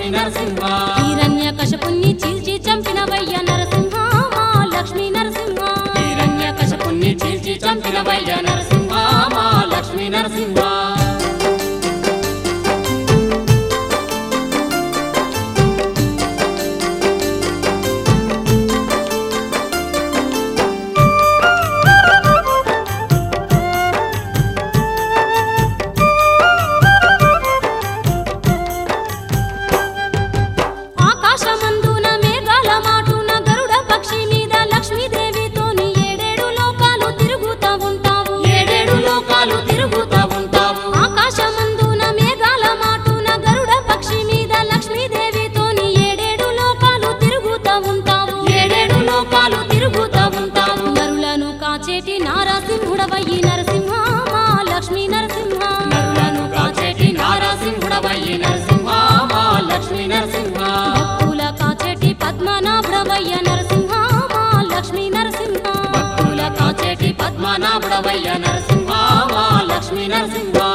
లక్ష్మీ నరసింహ హిరణ్యకశపుణ్ణి చీల్చి చంపినవయ్య నరసింహ మా లక్ష్మీ నరసింహ హిరణ్యకశపుణ్ణి చీల్చి చంపినవయ్య నరసింహ మా లక్ష్మీ నరసింహ ఆకాశమందున మేఘాల మాటున గరుడ పక్షి మీద లక్ష్మీదేవితోని ఏడేడు లోకాలు తిరుగుతా ఉంటావు ఏడేడు లోకాలు తిరుగుతా ఉంటావు ఆకాశమందున మేఘాల మాటున గరుడ పక్షి మీద లక్ష్మీదేవితోని ఏడేడు లోకాలు తిరుగుతా ఉంటావు ఏడేడు లోకాలు తిరుగుతా ఉంటావు నరులను కాచేటి నారసింహుడవయ్యి నరసింహ మా లక్ష్మీ నరసింహ నరులను కాచేటి నారసింహుడవయ్యి నరసింహ మా లక్ష్మీ నరసింహ భక్తుల కాచేటి పద్మనాభుడవయ్య నరసింహ మా లక్ష్మీ నరసింహ భక్తుల కాచేటి పద్మనాభుడవయ్య నరసింహ మా లక్ష్మీ నరసింహ